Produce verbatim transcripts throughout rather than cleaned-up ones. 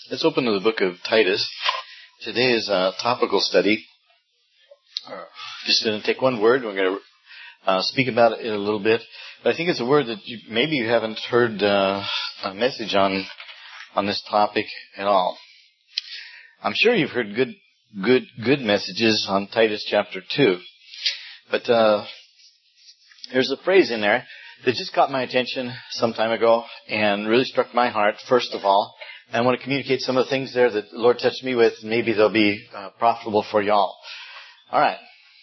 Let's open to the book of Titus. Today is a topical study. Just going to take one word. We're going to uh, speak about it a little bit. But I think it's a word that you, maybe you haven't heard uh, a message on on this topic at all. I'm sure you've heard good, good, good messages on Titus chapter two. But uh, there's a phrase in there that just caught my attention some time ago and really struck my heart, first of all. I want to communicate some of the things there that the Lord touched me with. Maybe they'll be uh, profitable for y'all. All right.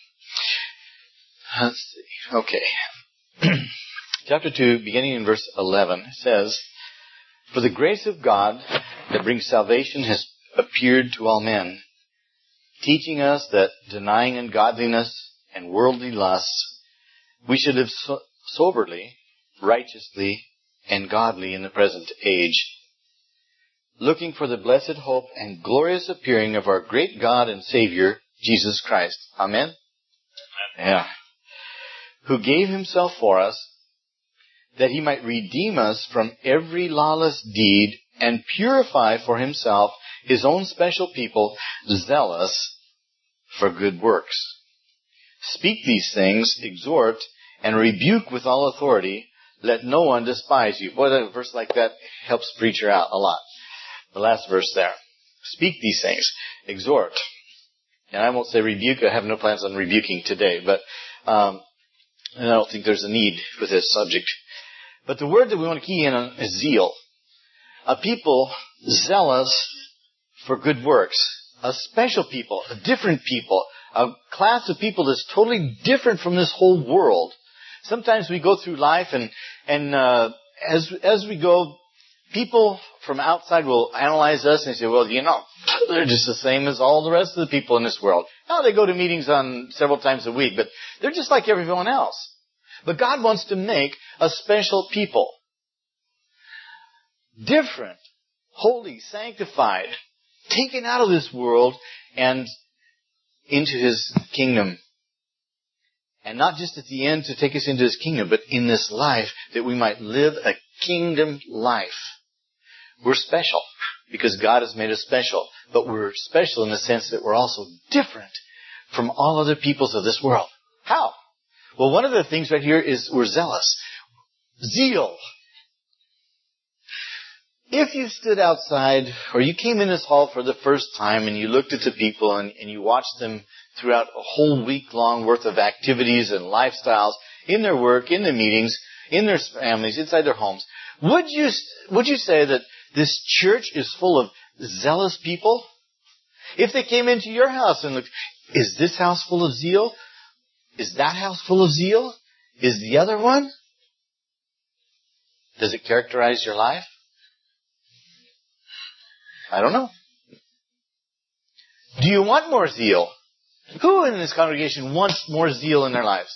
Let's see. Okay. Chapter two, beginning in verse eleven, says, "For the grace of God that brings salvation has appeared to all men, teaching us that denying ungodliness and worldly lusts, we should live so- soberly, righteously, and godly in the present age, looking for the blessed hope and glorious appearing of our great God and Savior, Jesus Christ." Amen? Yeah. "Who gave himself for us, that he might redeem us from every lawless deed and purify for himself his own special people, zealous for good works. Speak these things, exhort, and rebuke with all authority. Let no one despise you." Boy, a verse like that helps preacher out a lot. The last verse there. Speak these things. Exhort. And I won't say rebuke. I have no plans on rebuking today. But um, I don't think there's a need for this subject. But the word that we want to key in on is zeal. A people zealous for good works. A special people. A different people. A class of people that's totally different from this whole world. Sometimes we go through life and, and uh, as as we go, people from outside will analyze us and say, well, you know, they're just the same as all the rest of the people in this world. Now they go to meetings on several times a week, but they're just like everyone else. But God wants to make a special people. Different, holy, sanctified, taken out of this world and into His kingdom. And not just at the end to take us into His kingdom, but in this life that we might live a kingdom life. We're special because God has made us special. But we're special in the sense that we're also different from all other peoples of this world. How? Well, one of the things right here is we're zealous. Zeal. If you stood outside or you came in this hall for the first time and you looked at the people and, and you watched them throughout a whole week long worth of activities and lifestyles in their work, in their meetings, in their families, inside their homes, would you would you say that this church is full of zealous people? If they came into your house and looked, is this house full of zeal? Is that house full of zeal? Is the other one? Does it characterize your life? I don't know. Do you want more zeal? Who in this congregation wants more zeal in their lives?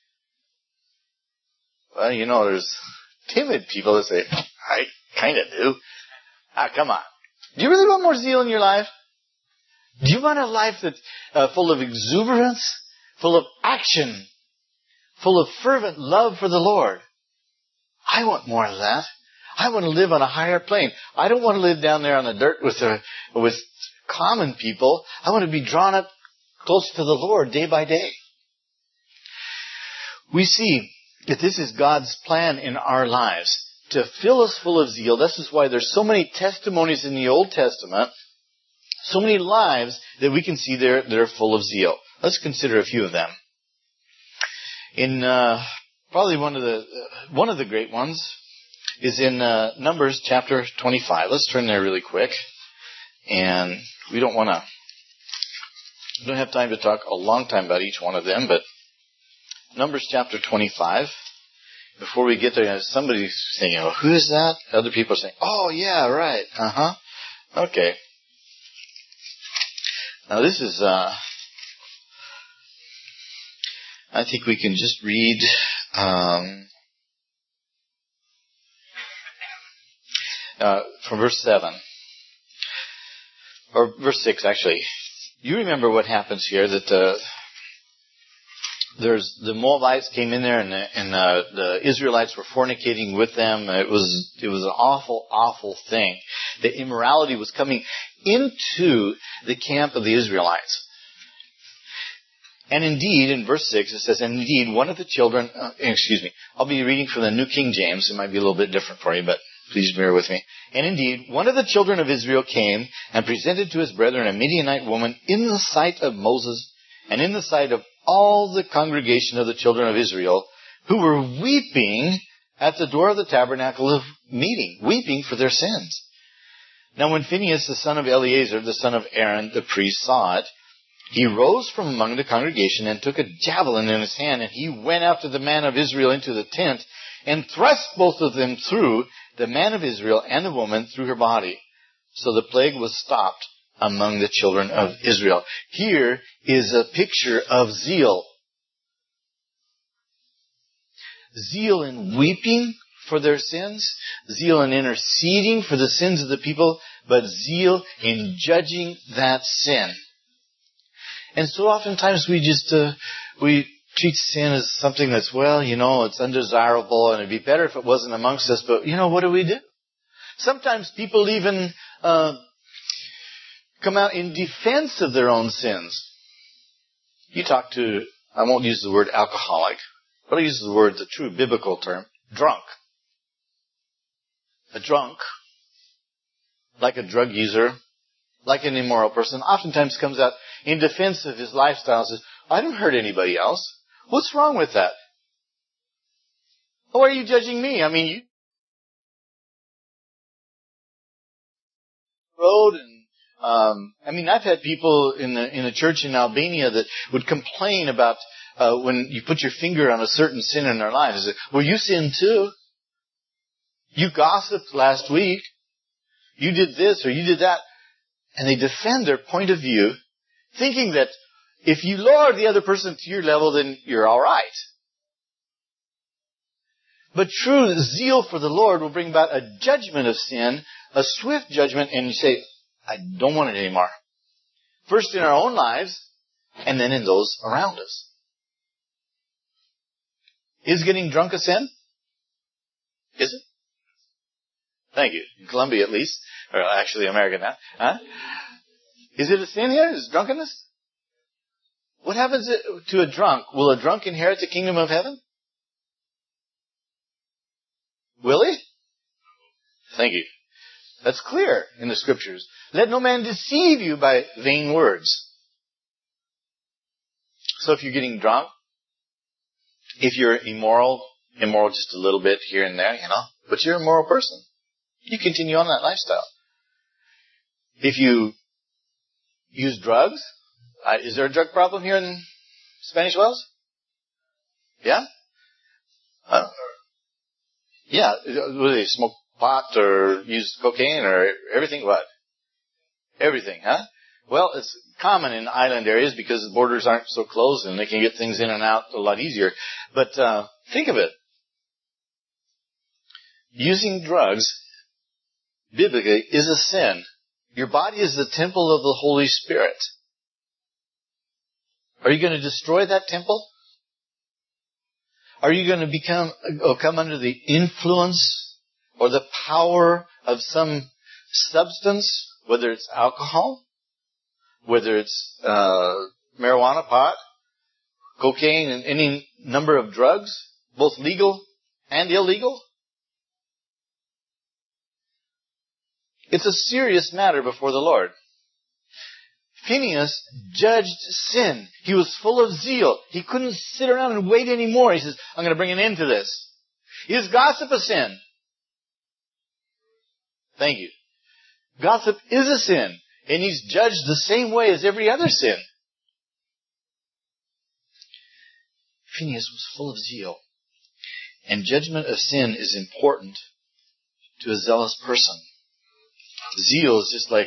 Well, you know, there's timid people that say, I kind of do. Ah, come on. Do you really want more zeal in your life? Do you want a life that's uh, full of exuberance, full of action, full of fervent love for the Lord? I want more of that. I want to live on a higher plane. I don't want to live down there on the dirt with the, with common people. I want to be drawn up close to the Lord day by day. We see that this is God's plan in our lives, to fill us full of zeal. This is why there's so many testimonies in the Old Testament, so many lives that we can see there that are full of zeal. Let's consider a few of them. In uh, probably one of the uh, one of the great ones is in uh, Numbers chapter twenty-five. Let's turn there really quick, and we don't want to. We don't have time to talk a long time about each one of them, but Numbers chapter twenty-five. Before we get there, somebody's saying, oh, who is that? Other people are saying, oh, yeah, right. Uh-huh. Okay. Now, this is, uh, I think we can just read, um, uh, from verse seven. Or verse six, actually. You remember what happens here, that, uh, there's the Moabites came in there, and, the, and uh, the Israelites were fornicating with them. It was it was an awful, awful thing. The immorality was coming into the camp of the Israelites. And indeed, in verse six, it says, and indeed, one of the children, uh, excuse me, I'll be reading from the New King James. It might be a little bit different for you, but please bear with me. And indeed, one of the children of Israel came and presented to his brethren a Midianite woman in the sight of Moses and in the sight of all the congregation of the children of Israel, who were weeping at the door of the tabernacle of meeting, weeping for their sins. Now when Phinehas, the son of Eleazar, the son of Aaron, the priest, saw it, he rose from among the congregation and took a javelin in his hand, and he went after the man of Israel into the tent and thrust both of them through, the man of Israel and the woman through her body. So the plague was stopped among the children of Israel. Here is a picture of zeal. Zeal in weeping for their sins, zeal in interceding for the sins of the people, but zeal in judging that sin. And so oftentimes we just, uh, we treat sin as something that's, well, you know, it's undesirable and it'd be better if it wasn't amongst us, but you know, what do we do? Sometimes people even, uh, come out in defense of their own sins. You talk to, I won't use the word alcoholic, but I'll use the word, the true biblical term, drunk. A drunk, like a drug user, like an immoral person, oftentimes comes out in defense of his lifestyle and says, I don't hurt anybody else. What's wrong with that? Why are you judging me? I mean, you road and um I mean, I've had people in the in a church in Albania that would complain about uh when you put your finger on a certain sin in their lives. They say, well, you sinned too. You gossiped last week. You did this or you did that. And they defend their point of view, thinking that if you lower the other person to your level, then you're all right. But true zeal for the Lord will bring about a judgment of sin, a swift judgment, and you say, I don't want it anymore. First in our own lives, and then in those around us. Is getting drunk a sin? Is it? Thank you. In Colombia at least. Or actually America now. Huh? Is it a sin here? Is drunkenness? What happens to a drunk? Will a drunk inherit the kingdom of heaven? Will he? Thank you. That's clear in the scriptures. Let no man deceive you by vain words. So if you're getting drunk, if you're immoral, immoral just a little bit here and there, you know, but you're a moral person, you continue on that lifestyle. If you use drugs, uh, is there a drug problem here in Spanish Wells? Yeah? Uh, yeah. What do they smoke pot or use cocaine or everything? What? Everything, huh? Well, it's common in island areas because the borders aren't so close and they can get things in and out a lot easier. But uh, think of it. Using drugs, biblically, is a sin. Your body is the temple of the Holy Spirit. Are you going to destroy that temple? Are you going to become or come under the influence or the power of some substance, whether it's alcohol, whether it's uh, marijuana, pot, cocaine, and any number of drugs, both legal and illegal? It's a serious matter before the Lord. Phinehas judged sin. He was full of zeal. He couldn't sit around and wait anymore. He says, I'm going to bring an end to this. Is gossip a sin? Thank you. Gossip is a sin, and he's judged the same way as every other sin. Phinehas was full of zeal. And judgment of sin is important to a zealous person. Zeal is just like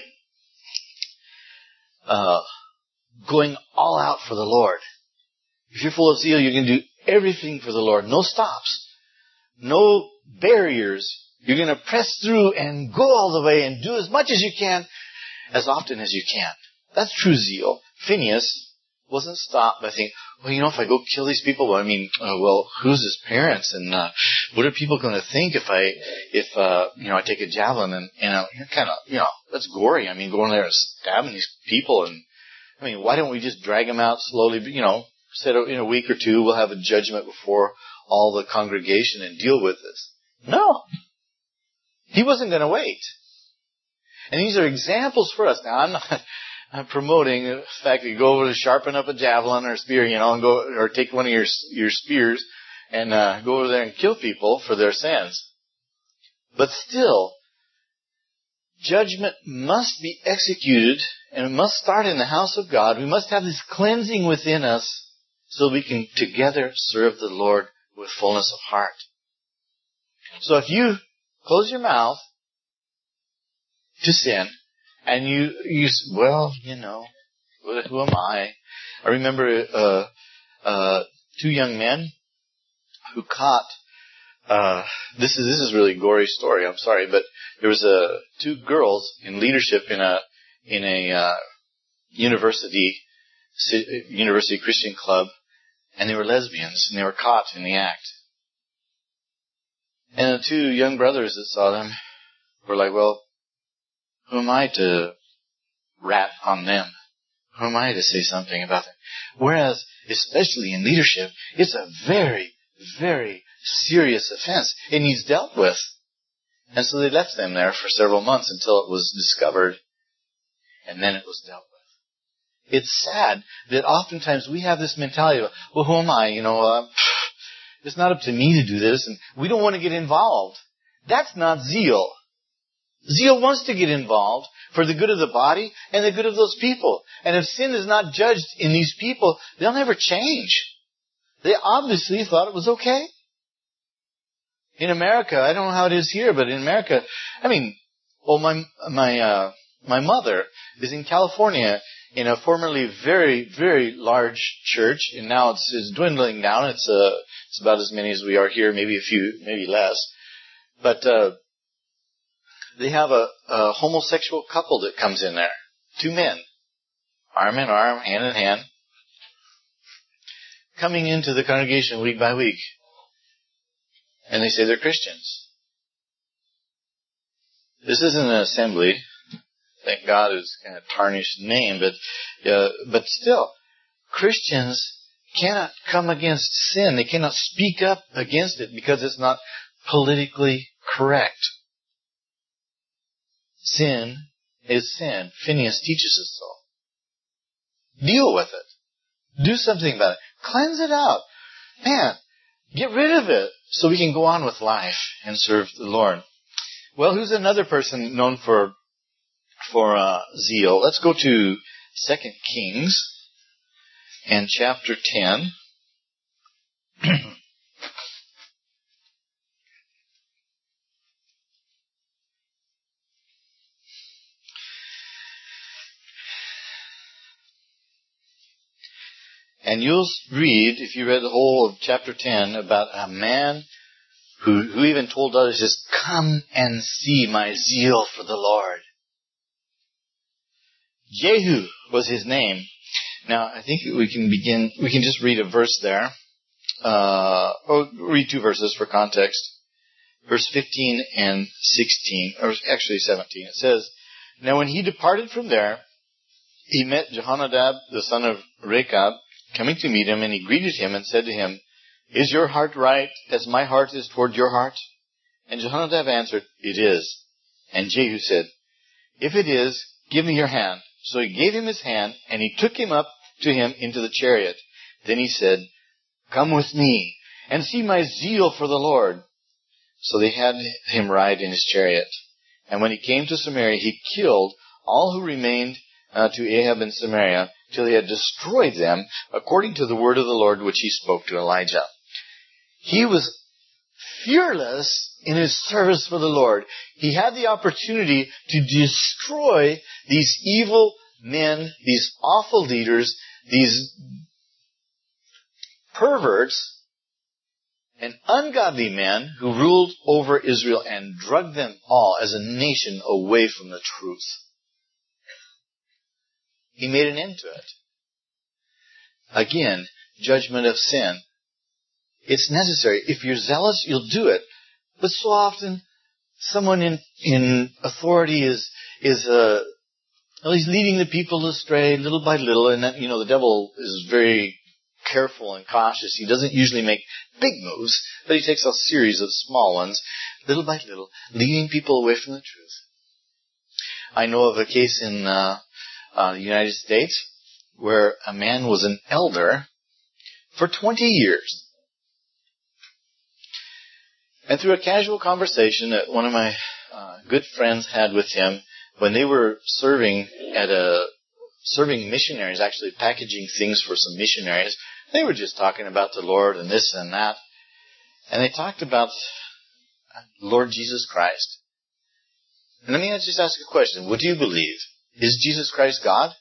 uh, going all out for the Lord. If you're full of zeal, you're going to do everything for the Lord. No stops. No barriers. You're going to press through and go all the way and do as much as you can, as often as you can. That's true zeal. Phinehas wasn't stopped by thinking, well, you know, if I go kill these people, well, I mean, uh, well, who's his parents, and uh, what are people going to think if I, if uh, you know, I take a javelin and, and uh, kind of, you know, that's gory. I mean, going there and stabbing these people, and I mean, why don't we just drag them out slowly? You know, said in a week or two we'll have a judgment before all the congregation and deal with this. No, he wasn't going to wait. And these are examples for us. Now, I'm not. I'm promoting the fact that you go over to sharpen up a javelin or a spear, you know, and go, or take one of your your spears and uh, go over there and kill people for their sins. But still, judgment must be executed, and it must start in the house of God. We must have this cleansing within us so we can together serve the Lord with fullness of heart. So if you close your mouth to sin, and you, you, well, you know, who am I? I remember uh, uh, two young men who caught. Uh, this is this is really a gory story. I'm sorry, but there was a two girls in leadership in a in a uh, university university Christian club, and they were lesbians, and they were caught in the act. And the two young brothers that saw them were like, well, who am I to rat on them? Who am I to say something about them? Whereas, especially in leadership, it's a very, very serious offense. It needs dealt with. And so they left them there for several months until it was discovered, and then it was dealt with. It's sad that oftentimes we have this mentality of, well, who am I? You know, uh, it's not up to me to do this, and we don't want to get involved. That's not zeal. Zeal wants to get involved for the good of the body and the good of those people. And if sin is not judged in these people, they'll never change. They obviously thought it was okay. In America, I don't know how it is here, but in America, I mean, well, my my uh, my mother is in California in a formerly very very large church, and now it's, it's dwindling down. It's uh it's about as many as we are here, maybe a few, maybe less, but. Uh, They have a, a homosexual couple that comes in there. Two men. Arm in arm, hand in hand. Coming into the congregation week by week. And they say they're Christians. This isn't an assembly. Thank God it's kind of tarnished name, but, uh, but still, Christians cannot come against sin. They cannot speak up against it because it's not politically correct. Sin is sin. Phineas teaches us so. Deal with it. Do something about it. Cleanse it out. Man, get rid of it so we can go on with life and serve the Lord. Well, who's another person known for for uh, zeal? Let's go to Second Kings and chapter ten. And you'll read, if you read the whole of chapter ten, about a man who, who even told others, just come and see my zeal for the Lord. Jehu was his name. Now, I think we can begin, we can just read a verse there. Uh, or read two verses for context. Verse fifteen and sixteen, or actually seventeen. It says, now when he departed from there, he met Jehonadab, the son of Rechab, coming to meet him, and he greeted him and said to him, is your heart right as my heart is toward your heart? And Jehonadab answered, it is. And Jehu said, if it is, give me your hand. So he gave him his hand, and he took him up to him into the chariot. Then he said, come with me, and see my zeal for the Lord. So they had him ride in his chariot. And when he came to Samaria, he killed all who remained uh, to Ahab in Samaria, till he had destroyed them, according to the word of the Lord which he spoke to Elijah. He was fearless in his service for the Lord. He had the opportunity to destroy these evil men, these awful leaders, these perverts and ungodly men who ruled over Israel and drugged them all as a nation away from the truth. He made an end to it. again, judgment of sin. It's necessary. If you're zealous, you'll do it. But so often, someone in, in authority is, is, uh, well, he's leading the people astray little by little, and that, you know, the devil is very careful and cautious. He doesn't usually make big moves, but he takes a series of small ones, little by little, leading people away from the truth. I know of a case in uh, uh, the United States where a man was an elder for twenty years. And through a casual conversation that one of my uh, good friends had with him, when they were serving at a serving missionaries, actually packaging things for some missionaries, they were just talking about the Lord and this and that. And they talked about Lord Jesus Christ. And let me just ask a question. What do you believe? Is Jesus Christ God?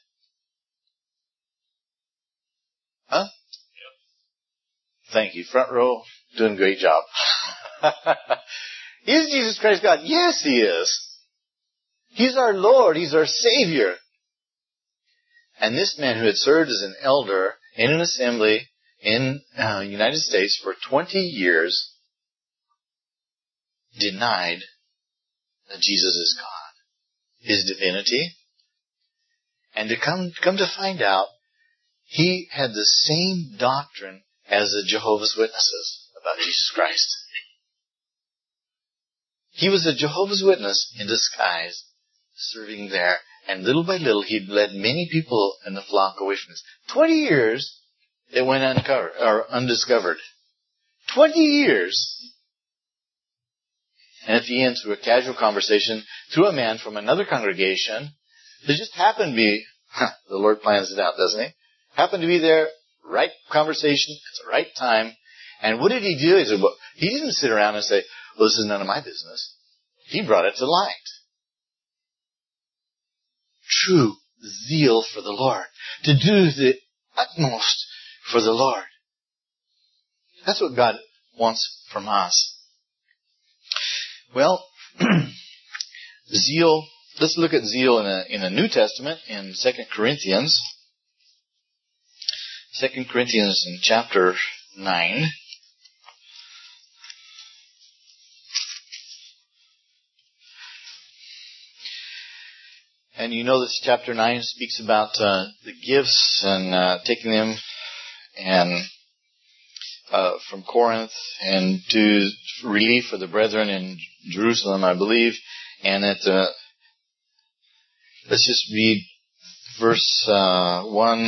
Huh? Yep. Thank you. Front row, doing a great job. Is Jesus Christ God? Yes, He is. He's our Lord. He's our Savior. And this man who had served as an elder in an assembly in the uh, United States for twenty years denied that Jesus is God, His divinity. And to come, come to find out, he had the same doctrine as the Jehovah's Witnesses about Jesus Christ. He was a Jehovah's Witness in disguise, serving there. And little by little, he'd led many people in the flock away from us. Twenty years, it went uncovered, or undiscovered. Twenty years. And at the end, through a casual conversation, through a man from another congregation, that just happened to be, huh, the Lord plans it out, doesn't He? Happened to be there, right conversation, at the right time. And what did he do? He said, well, he didn't sit around and say, well, this is none of my business. He brought it to light. True zeal for the Lord. To do the utmost for the Lord. That's what God wants from us. Well, zeal, let's look at zeal in a, in the New Testament in Second Corinthians. Second Corinthians in chapter nine. And you know this chapter nine speaks about uh, the gifts and uh, taking them and uh, from Corinth and to relief for the brethren in Jerusalem, I believe. And that uh, let's just read verse uh, one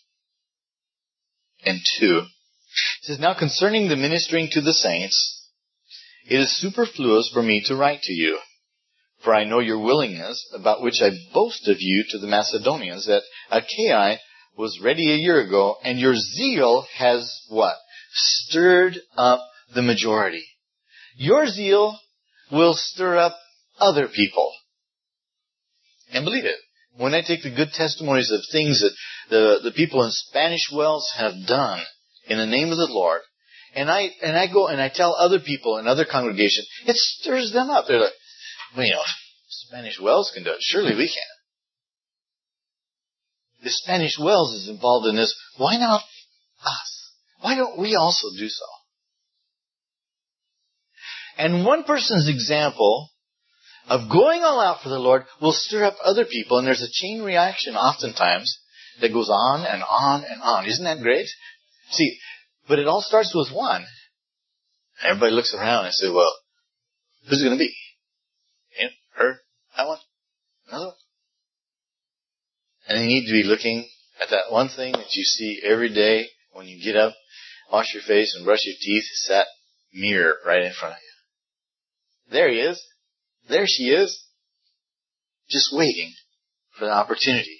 and two. It says, now concerning the ministering to the saints, it is superfluous for me to write to you. For I know your willingness, about which I boast of you to the Macedonians, that Achaia was ready a year ago, and your zeal has what? Stirred up the majority. Your zeal will stir up other people. And believe it. When I take the good testimonies of things that the, the people in Spanish Wells have done in the name of the Lord, and I and I go and I tell other people in other congregations, it stirs them up. They're like, well, you know, Spanish Wells can do it. Surely we can. If Spanish Wells is involved in this, why not us? Why don't we also do so? And one person's example of going all out for the Lord will stir up other people, and there's a chain reaction oftentimes that goes on and on and on. Isn't that great? See, but it all starts with one. Everybody looks around and says, well, who's it going to be? Him, her, that one, another one. And you need to be looking at that one thing that you see every day when you get up, wash your face, and brush your teeth. It's that mirror right in front of you. There he is. There she is. Just waiting for the opportunity.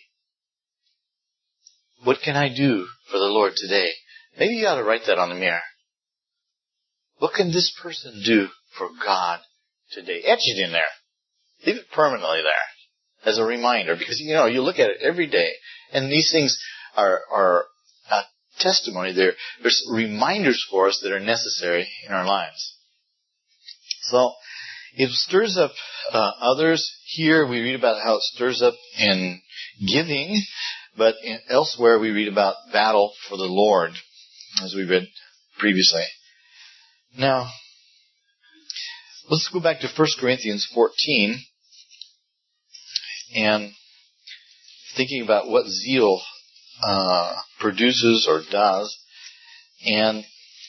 What can I do for the Lord today? Maybe you ought to write that on the mirror. What can this person do for God today? Etch it in there. Leave it permanently there as a reminder, because, you know, you look at it every day, and these things are, are a testimony. They're, there's reminders for us that are necessary in our lives. So, it stirs up uh, others. Here we read about how it stirs up in giving. But in, elsewhere we read about battle for the Lord, as we read previously. Now, let's go back to First Corinthians fourteen, and thinking about what zeal uh, produces or does. And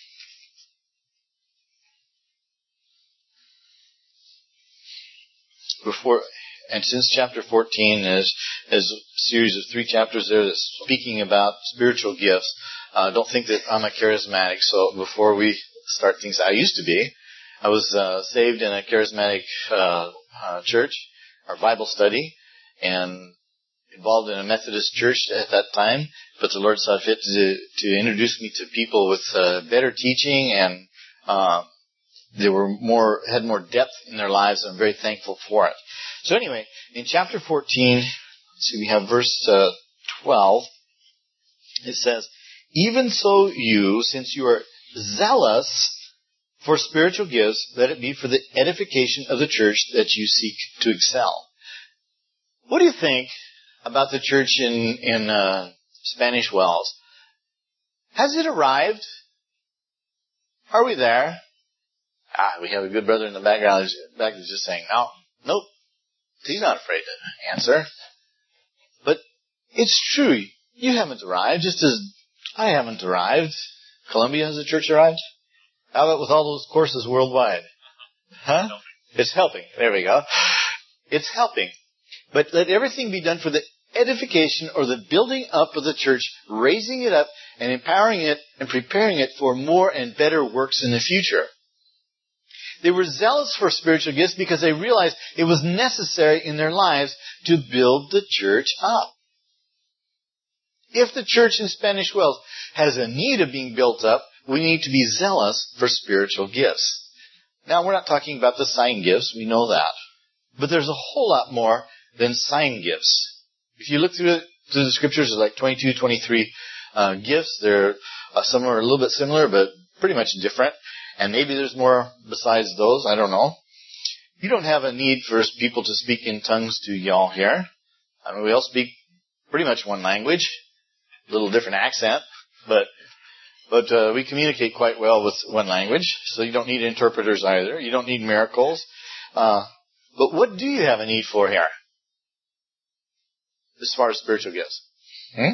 before, and since chapter fourteen is, is a series of three chapters there that's speaking about spiritual gifts, uh, don't think that I'm a charismatic. So before we start things, I used to be. I was uh, saved in a charismatic uh, uh, church, or Bible study, and involved in a Methodist church at that time. But the Lord saw fit to, to introduce me to people with uh, better teaching, and uh, they were more had more depth in their lives, and I'm very thankful for it. So anyway, in chapter fourteen, let's see, we have verse uh, twelve. It says, "Even so you, since you are zealous for spiritual gifts, let it be for the edification of the church that you seek to excel." What do you think about the church in, in uh, Spanish Wells? Has it arrived? Are we there? Ah, we have a good brother in the background back that's just saying, no, nope. He's not afraid to answer. But it's true. You haven't arrived, just as I haven't arrived. Columbia, has the church arrived? How about with all those courses worldwide? Huh? It's helping. There we go. It's helping. But let everything be done for the edification or the building up of the church, raising it up and empowering it and preparing it for more and better works in the future. They were zealous for spiritual gifts because they realized it was necessary in their lives to build the church up. If the church in Spanish Wells has a need of being built up, we need to be zealous for spiritual gifts. Now, we're not talking about the sign gifts. We know that. But there's a whole lot more than sign gifts. If you look through, the, through the scriptures, there's like twenty-two, twenty-three uh, gifts. They're, uh, some are a little bit similar, but pretty much different. And maybe there's more besides those. I don't know. You don't have a need for people to speak in tongues to y'all here. I mean, we all speak pretty much one language. A little different accent. But but uh, we communicate quite well with one language. So you don't need interpreters either. You don't need miracles. Uh, but what do you have a need for here? As far as spiritual gifts. Hmm?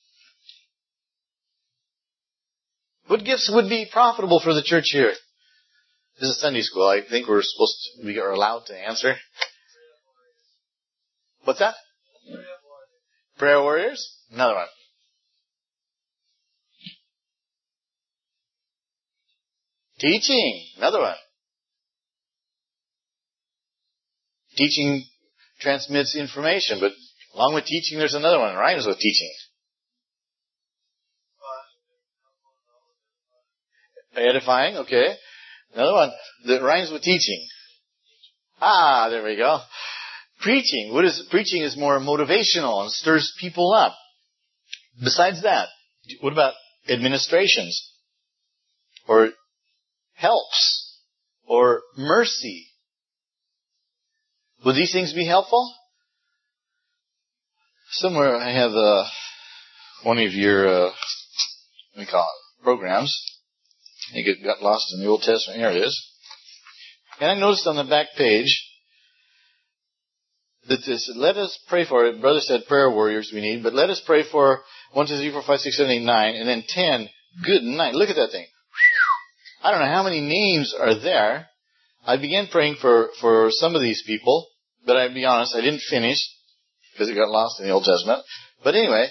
What gifts would be profitable for the church here? This is Sunday school. I think we're supposed to, we are allowed to answer. What's that? Prayer warriors? Another one. Teaching. Another one. Teaching transmits information, but along with teaching, there's another one. It rhymes with teaching. Edifying, okay. Another one that rhymes with teaching. Ah, there we go. Preaching. What is preaching is more motivational and stirs people up. Besides that, what about administrations? Or helps? Or mercy? Would these things be helpful? Somewhere I have uh, one of your, uh, what do we call it, programs. I think it got lost in the Old Testament. Here it is. And I noticed on the back page that this, let us pray for it. Brother said prayer warriors we need, but let us pray for one, two, three, four, five, six, seven, eight, nine, and then ten. Good night. Look at that thing. I don't know how many names are there. I began praying for, for some of these people, but I'll be honest, I didn't finish because it got lost in the Old Testament. But anyway,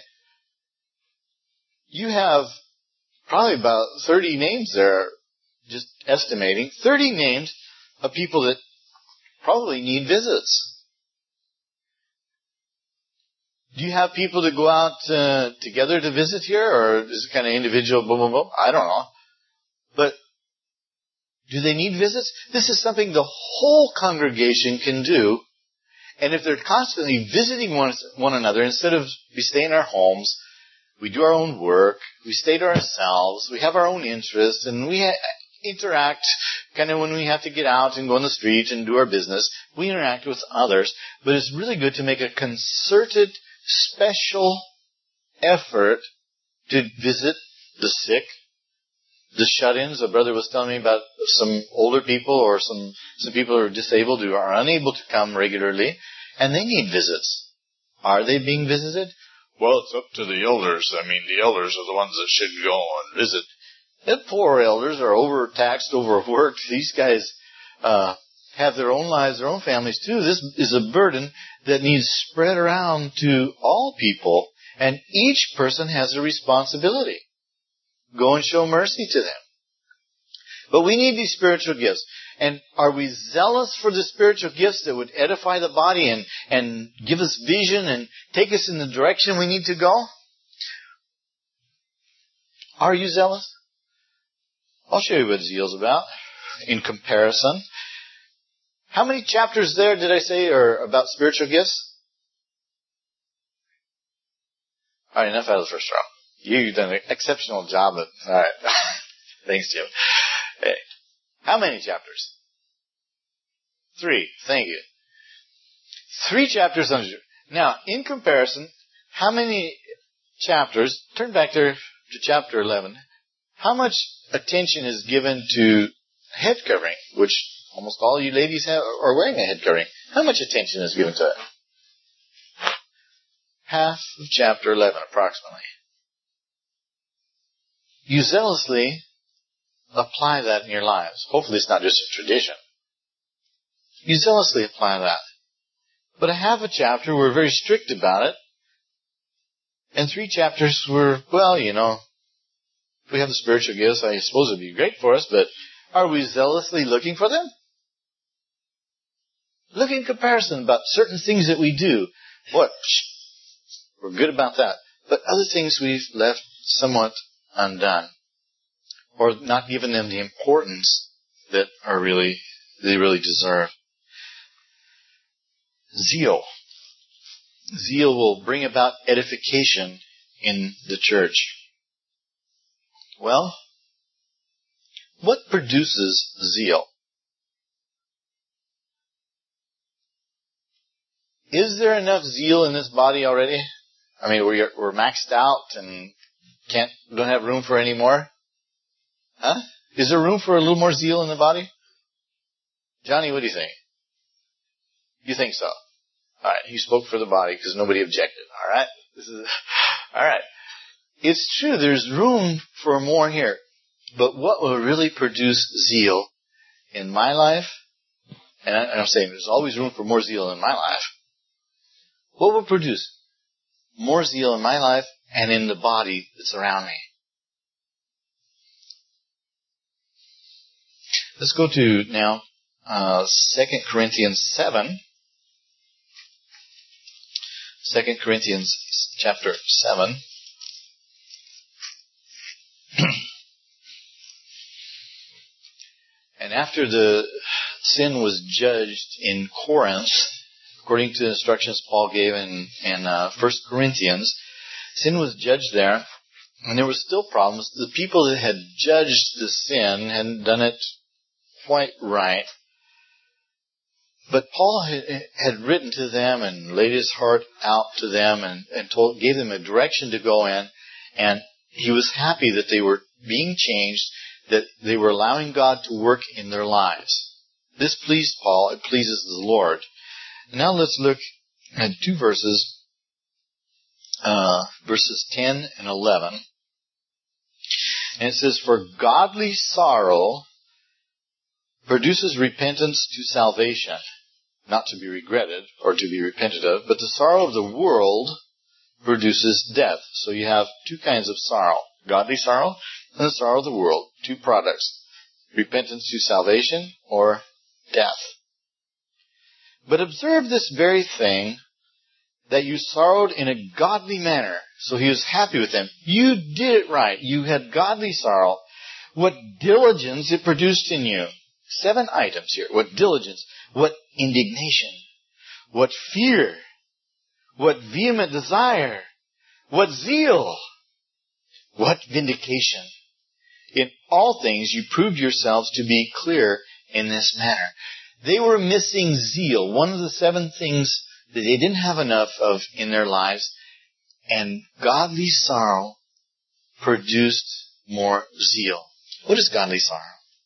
you have probably about thirty names there, just estimating. thirty names of people that probably need visits. Do you have people that go out uh, together to visit here, or is it kind of individual, boom, boom, boom? I don't know. But do they need visits? This is something the whole congregation can do. And if they're constantly visiting one, one another, instead of we stay in our homes, we do our own work, we stay to ourselves, we have our own interests, and we ha- interact kind of when we have to get out and go on the street and do our business. We interact with others, but it's really good to make a concerted, special effort to visit the sick, the shut-ins. A brother was telling me about some older people or some, some people who are disabled who are unable to come regularly, and they need visits. Are they being visited? Well, it's up to the elders. I mean, the elders are the ones that should go and visit. The poor elders are overtaxed, overworked. These guys uh, have their own lives, their own families too. This is a burden that needs spread around to all people, and each person has a responsibility. Go and show mercy to them. But we need these spiritual gifts. And are we zealous for the spiritual gifts that would edify the body and, and give us vision and take us in the direction we need to go? Are you zealous? I'll show you what zeal's about in comparison. How many chapters there did I say are about spiritual gifts? All right, enough out of the first row. You've done an exceptional job at, all right. Thanks, Jim. Hey. How many chapters? Three. Thank you. Three chapters on. Now, in comparison, how many chapters, turn back there to chapter eleven, how much attention is given to head covering, which almost all you ladies have, are wearing a head covering. How much attention is given to it? Half of chapter eleven, approximately. You zealously apply that in your lives. Hopefully it's not just a tradition. You zealously apply that. But a half a chapter, we're very strict about it. And three chapters were, well, you know, if we have the spiritual gifts, I suppose it would be great for us, but are we zealously looking for them? Look in comparison about certain things that we do. What? We're good about that. But other things we've left somewhat undone, or not given them the importance that are really they really deserve. Zeal. Zeal will bring about edification in the church. Well, what produces zeal? Is there enough zeal in this body already? I mean, we're, we're maxed out and can't don't have room for any more? Huh? Is there room for a little more zeal in the body? Johnny, what do you think? You think so? All right, he spoke for the body because nobody objected. All right, this is all right. It's true. There's room for more here, but what will really produce zeal in my life? And I'm saying there's always room for more zeal in my life. What will produce more zeal in my life and in the body that's around me? Let's go to now uh, Second Corinthians seven. Second Corinthians chapter seven. And after the sin was judged in Corinth, according to the instructions Paul gave in, in uh, First Corinthians, sin was judged there, and there were still problems. The people that had judged the sin hadn't done it quite right. But Paul had, had written to them and laid his heart out to them and, and told, gave them a direction to go in, and he was happy that they were being changed, that they were allowing God to work in their lives. This pleased Paul. It pleases the Lord. Now let's look at two verses, uh, verses ten and eleven. And it says, "For godly sorrow produces repentance to salvation, not to be regretted or to be repented of, but the sorrow of the world produces death." So you have two kinds of sorrow: godly sorrow and the sorrow of the world. Two products: repentance to salvation or death. "But observe this very thing, that you sorrowed in a godly manner." So he was happy with them. You did it right. You had godly sorrow. "What diligence it produced in you." Seven items here. What diligence. What indignation. What fear. What vehement desire. What zeal. What vindication. "In all things you proved yourselves to be clear in this manner." They were missing zeal. One of the seven things that they didn't have enough of in their lives. And godly sorrow produced more zeal. What is godly sorrow?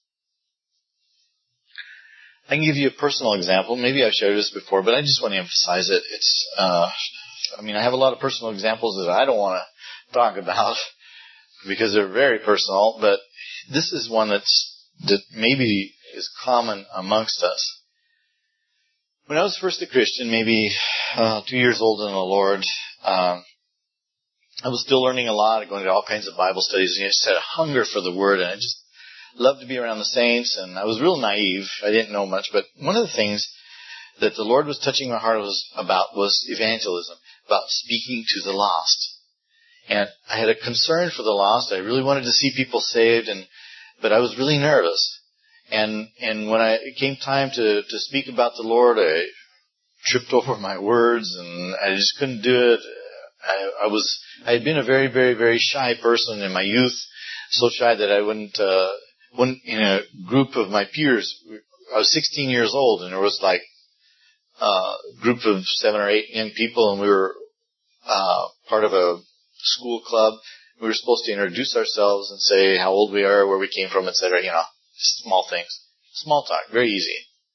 I can give you a personal example. Maybe I've shared this before, but I just want to emphasize it. It's, uh, I mean, I have a lot of personal examples that I don't want to talk about because they're very personal, but this is one that's, that maybe is common amongst us. When I was first a Christian, maybe uh, two years old in the Lord, um, I was still learning a lot, going to all kinds of Bible studies, and I just had a hunger for the Word, and I just loved to be around the saints, and I was real naive. I didn't know much, but one of the things that the Lord was touching my heart was about was evangelism, about speaking to the lost. And I had a concern for the lost. I really wanted to see people saved, and but I was really nervous. And and when I, it came time to, to speak about the Lord, I tripped over my words, and I just couldn't do it. I, I was I had been a very, very, very shy person in my youth, so shy that I wouldn't, uh, wouldn't in a group of my peers. I was sixteen years old, and there was like a group of seven or eight young people, and we were uh, part of a school club. We were supposed to introduce ourselves and say how old we are, where we came from, et cetera. You know, small things, small talk, very easy.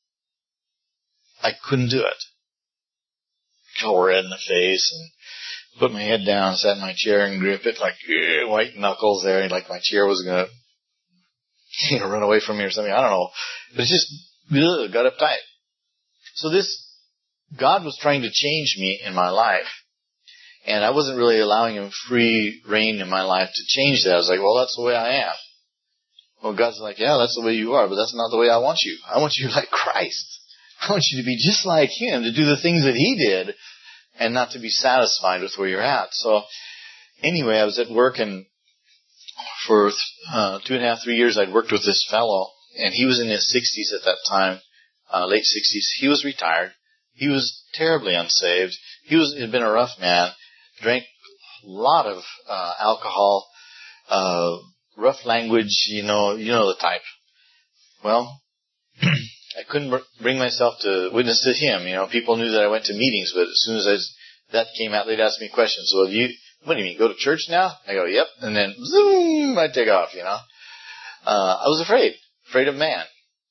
I couldn't do it. Got red in the face and put my head down, sat in my chair and grip it like uh, white knuckles there, like my chair was gonna, you know, run away from me or something. I don't know, but it just ugh, got uptight. So this God was trying to change me in my life. And I wasn't really allowing Him free reign in my life to change that. I was like, well, that's the way I am. Well, God's like, yeah, that's the way you are, but that's not the way I want you. I want you like Christ. I want you to be just like Him, to do the things that He did, and not to be satisfied with where you're at. So, anyway, I was at work, and for uh, two and a half, three years, I'd worked with this fellow, and he was in his sixties at that time, uh, late sixties. He was retired. He was terribly unsaved. He was had been a rough man. Drank a lot of uh, alcohol, uh, rough language, you know, you know the type. Well, I couldn't br- bring myself to witness to him. You know, people knew that I went to meetings, but as soon as I, that came out, they'd ask me questions. Well, you, what do you mean, go to church now? I go, yep. And then, zoom, I'd take off, you know. Uh, I was afraid, afraid of man.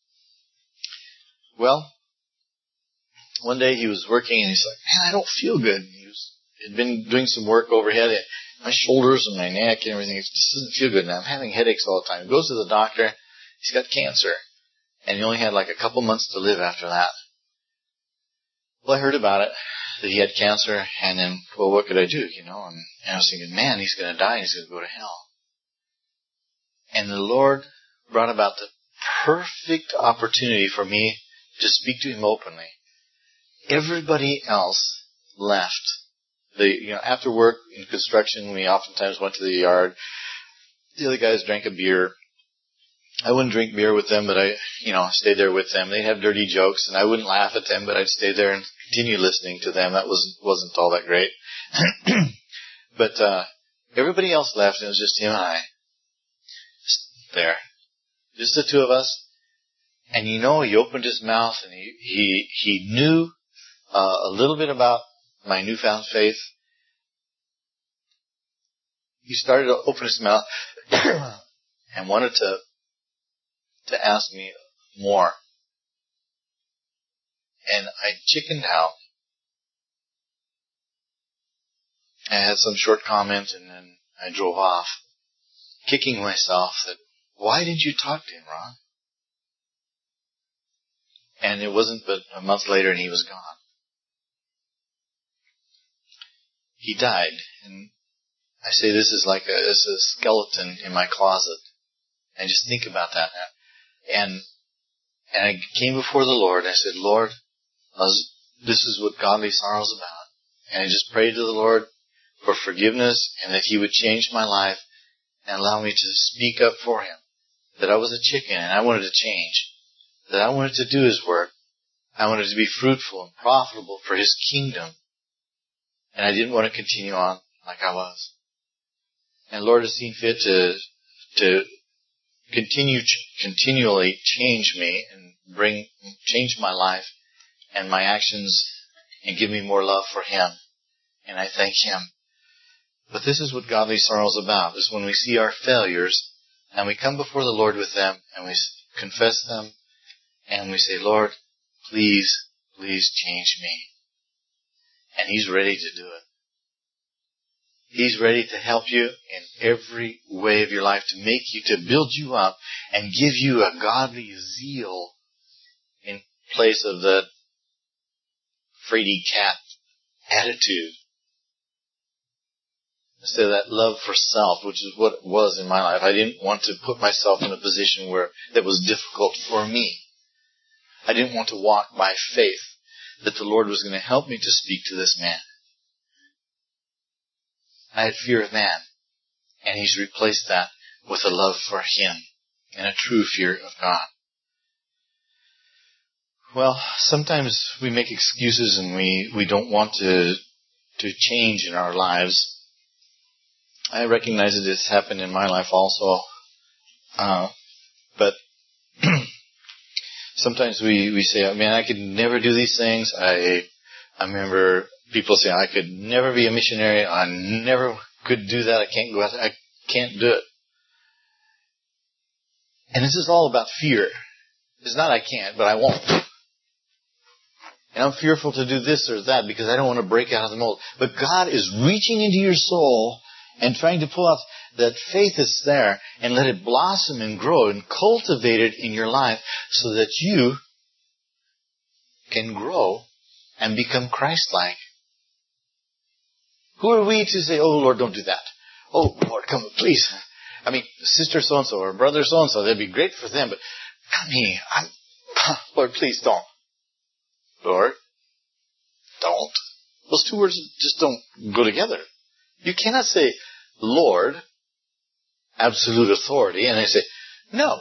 Well, one day he was working and he's like, man, I don't feel good. He was, had been doing some work overhead. My shoulders and my neck and everything, it just doesn't feel good. And I'm having headaches all the time. He goes to the doctor. He's got cancer. And he only had like a couple months to live after that. Well, I heard about it, that he had cancer. And then, well, what could I do, you know? And, and I was thinking, man, he's going to die and he's going to go to hell. And the Lord brought about the perfect opportunity for me to speak to him openly. Everybody else left. The, you know, after work in construction, we oftentimes went to the yard. The other guys drank a beer. I wouldn't drink beer with them, but I, you know, stayed there with them. They'd have dirty jokes, and I wouldn't laugh at them, but I'd stay there and continue listening to them. That was, wasn't all that great. But, uh, everybody else left, and it was just him and I. There. Just the two of us. And you know, he opened his mouth, and he, he, he knew, uh, a little bit about my newfound faith. He started to open his mouth and wanted to to ask me more. And I chickened out. I had some short comment and then I drove off, kicking myself that, why didn't you talk to him, Ron? And it wasn't but a month later and he was gone. He died, and I say this is like a, this is a skeleton in my closet. And just think about that now. And and I came before the Lord, and I said, Lord, I was, this is what godly sorrow is about. And I just prayed to the Lord for forgiveness, and that He would change my life and allow me to speak up for Him. That I was a chicken, and I wanted to change. That I wanted to do His work. I wanted to be fruitful and profitable for His kingdom. And I didn't want to continue on like I was. And the Lord has seen fit to to continue continually change me and bring change my life and my actions and give me more love for Him. And I thank Him. But this is what godly sorrow is about, is when we see our failures and we come before the Lord with them and we confess them and we say, Lord, please, please change me. And He's ready to do it. He's ready to help you in every way of your life, to make you, to build you up and give you a godly zeal in place of the fraidy cat attitude. Instead of that love for self, which is what it was in my life. I didn't want to put myself in a position where that was difficult for me. I didn't want to walk by faith that the Lord was going to help me to speak to this man. I had fear of man, and He's replaced that with a love for Him and a true fear of God. Well, sometimes we make excuses and we, we don't want to to change in our lives. I recognize that this happened in my life also. Uh, but sometimes we, we say, man, I could never do these things. I I remember people say, I could never be a missionary. I never could do that. I can't go out. I can't do it. And this is all about fear. It's not I can't, but I won't. And I'm fearful to do this or that because I don't want to break out of the mold. But God is reaching into your soul and trying to pull out that faith is there and let it blossom and grow and cultivate it in your life so that you can grow and become Christ-like. Who are we to say, oh, Lord, don't do that. Oh, Lord, come, please. I mean, sister so-and-so or brother so-and-so, that'd be great for them, but come here. I'm, Lord, please don't. Lord, don't. Those two words just don't go together. You cannot say, Lord, absolute authority, and I say, no.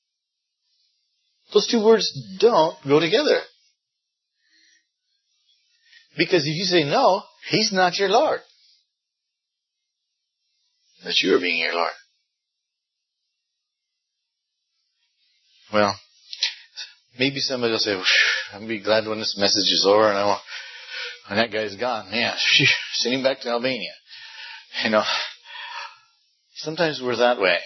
Those two words don't go together. Because if you say no, He's not your Lord. That you are being your Lord. Well, maybe somebody will say, I'll be glad when this message is over and I will, when that guy's gone. Man, send him back to Albania. You know, sometimes we're that way.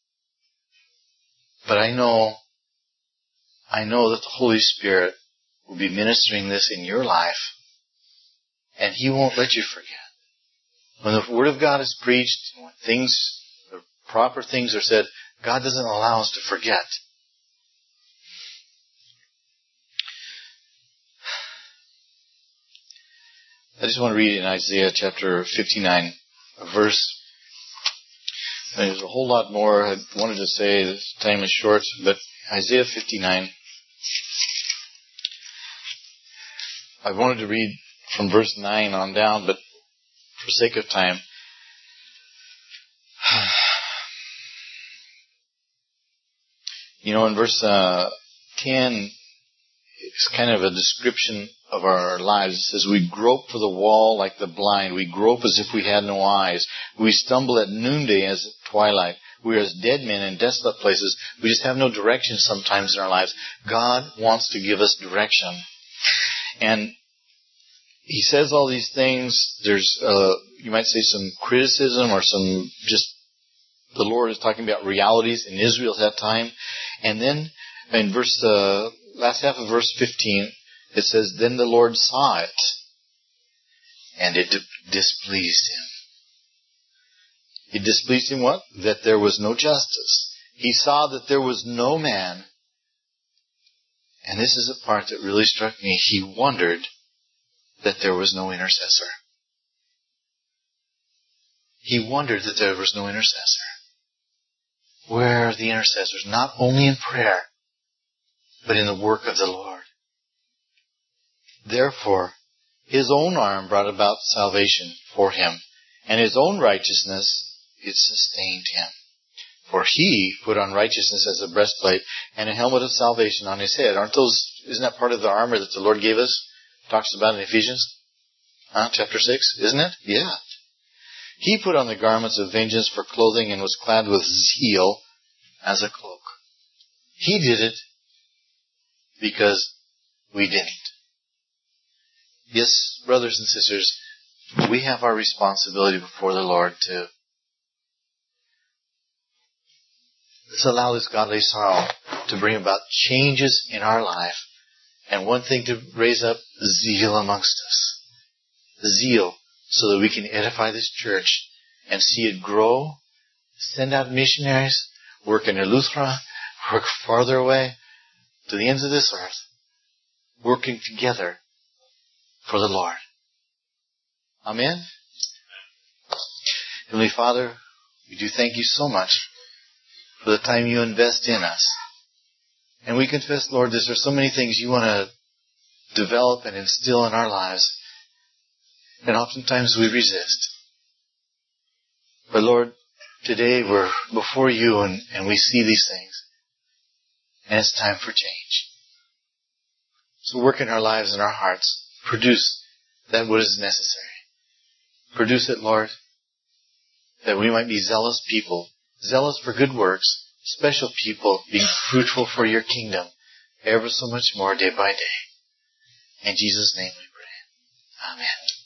But I know, I know that the Holy Spirit will be ministering this in your life, and He won't let you forget. When the Word of God is preached, when things, the proper things are said, God doesn't allow us to forget. I just want to read in Isaiah chapter fifty-nine, a verse. There's a whole lot more I wanted to say. This time is short, but Isaiah fifty-nine. I wanted to read from verse nine on down, but for sake of time, you know, in verse uh, ten, it's kind of a description of our lives. It says, we grope for the wall like the blind. We grope as if we had no eyes. We stumble at noonday as at twilight. We are as dead men in desolate places. We just have no direction sometimes in our lives. God wants to give us direction. And He says all these things. There's, uh, you might say, some criticism or some just, the Lord is talking about realities in Israel at that time. And then in verse, uh, last half of verse fifteen, it says, then the Lord saw it, and it displeased Him. It displeased Him what? That there was no justice. He saw that there was no man. And this is the part that really struck me. He wondered that there was no intercessor. He wondered that there was no intercessor. Where are the intercessors? Not only in prayer, but in the work of the Lord. Therefore, His own arm brought about salvation for him, and His own righteousness, it sustained him. For He put on righteousness as a breastplate and a helmet of salvation on His head. Aren't those, isn't that part of the armor that the Lord gave us? Talks about in Ephesians, huh? Chapter six, isn't it? Yeah. He put on the garments of vengeance for clothing and was clad with zeal as a cloak. He did it because we didn't. Yes, brothers and sisters, we have our responsibility before the Lord to let's allow this godly sorrow to bring about changes in our life. And one thing to raise up zeal amongst us. Zeal so that we can edify this church and see it grow, send out missionaries, work in Eleuthera, work farther away to the ends of this earth, working together for the Lord. Amen? Heavenly Father, we do thank you so much for the time you invest in us. And we confess, Lord, that there's so many things you want to develop and instill in our lives. And oftentimes we resist. But Lord, today we're before you and, and we see these things. And it's time for change. So work in our lives and our hearts. Produce that what is necessary. Produce it, Lord, that we might be zealous people. Zealous for good works. Special people being fruitful for your kingdom ever so much more day by day. In Jesus' name we pray. Amen.